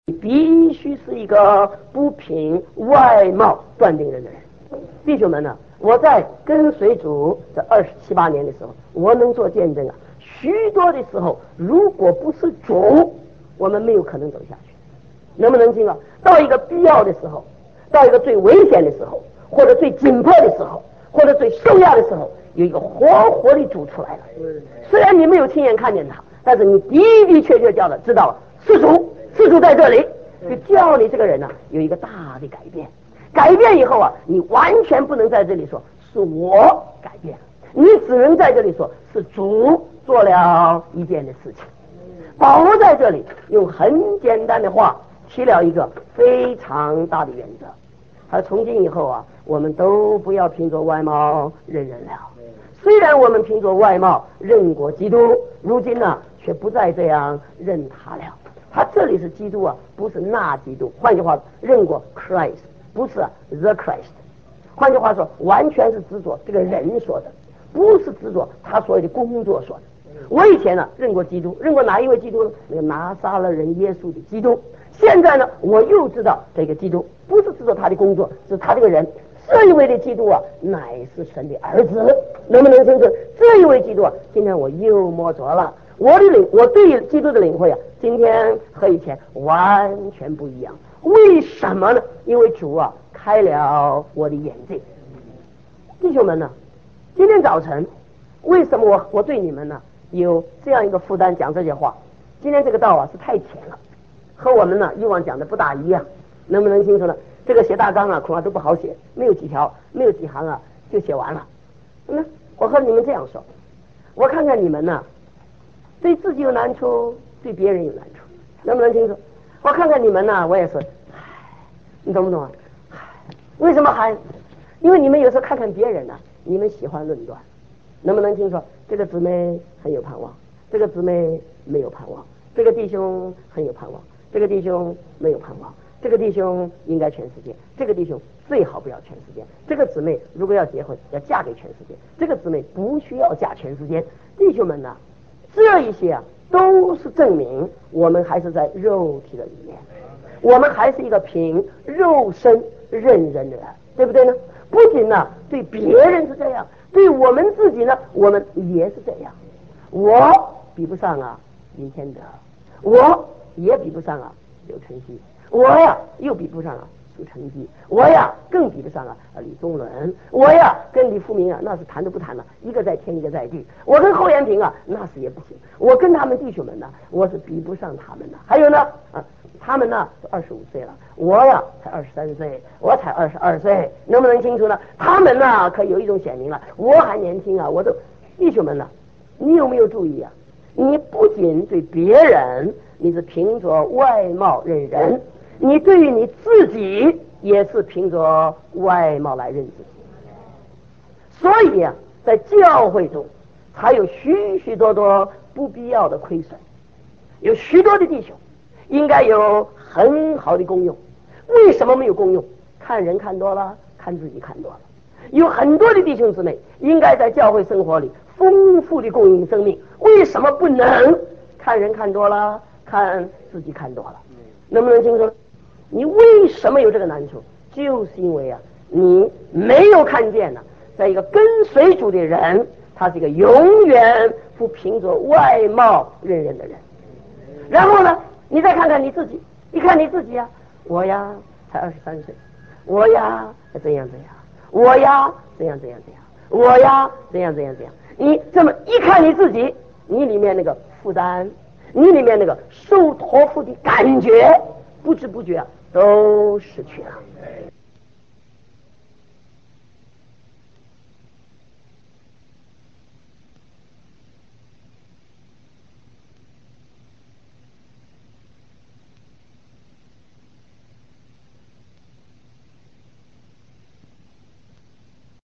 必须是一个不凭外貌断定人的人。弟兄们呢，我在跟随主这27、8年的时候，我能做见证啊。许多的时候，如果不是主，我们没有可能走下去。能不能听啊？到一个必要的时候，到一个最危险的时候，或者最紧迫的时候，或者最受压的时候，有一个活的主出来了。虽然你没有亲眼看见他，但是你的的确确知道是主在这里，就叫你这个人呢有一个大的改变。改变以后啊，你完全不能在这里说是我改变，你只能在这里说是主做了一件的事情。保罗在这里用很简单的话提了一个非常大的原则，他从今以后啊，我们都不要凭着外貌认人了。虽然我们凭着外貌认过基督，如今呢却不再这样认他了。他这里是基督啊，不是那基督。换句话说，认过 Christ， 不是 the Christ。换句话说，完全是执着这个人说的，不是执着他所有的工作说的。我以前呢认过基督，认过哪一位基督呢？那个拿撒勒人耶稣的基督。现在呢，我又知道这个基督不是执着他的工作，是他这个人。这一位的基督啊，乃是神的儿子。能不能清楚？这一位基督啊，今天我又摸着了。我对基督的领会啊，今天和以前完全不一样。为什么呢？因为主啊开了我的眼睛。弟兄们呢，今天早晨为什么我对你们呢有这样一个负担讲这些话？今天这个道啊是太浅了，和我们呢以往讲的不大一样。能不能清楚呢？这个写大纲啊恐怕都不好写，没有几条，没有几行啊就写完了。我和你们这样说，我看看你们呢对自己有难处，对别人有难处。能不能清楚？我看看你们呢，我也是，你懂不懂啊？为什么还？因为你们有时候看看别人呢，你们喜欢论断。能不能清楚？这个姊妹很有盼望，这个姊妹没有盼望，这个弟兄很有盼望，这个弟兄没有盼望，这个弟兄应该全世界，这个弟兄最好不要全世界，这个姊妹如果要结婚要嫁给全世界，这个姊妹不需要嫁全世界。弟兄们呢，这一些啊都是证明我们还是在肉体的里面，我们还是一个凭肉身认人的人，对不对呢？不仅呢对别人是这样，对我们自己呢，我们也是这样。我比不上啊林天德，我也比不上啊刘春熙，我呀又比不上啊苏成基，我呀更比不上啊李宗伦，我呀跟李富明啊那是谈都不谈了，一个在天一个在地。我跟侯延平啊那是也不行，我跟他们弟兄们呢我是比不上他们的。还有呢他们呢都25岁了，我呀才23岁，我才22岁。能不能清楚呢？他们呢可有一种显明了，我还年轻啊。我都弟兄们呢，你有没有注意啊？你不仅对别人你是凭着外貌认人，你对于你自己也是凭着外貌来认自己。所以啊，在教会中才有许许多多不必要的亏损，有许多的弟兄应该有很好的功用，为什么没有功用？看人看多了，看自己看多了。有很多的弟兄姊妹应该在教会生活里丰富的供应生命，为什么不能？看人看多了，看自己看多了。能不能清楚？你为什么有这个难处？就是因为啊，你没有看见呢，在一个跟随主的人，他是一个永远不凭着外貌认人的人。然后呢，你再看看你自己，你看你自己啊，我呀才23岁，我呀怎样怎样，我呀怎样怎样怎样，我呀怎样怎样怎样。你这么一看你自己，你里面那个负担，你里面那个受托付的感觉，不知不觉都失去了。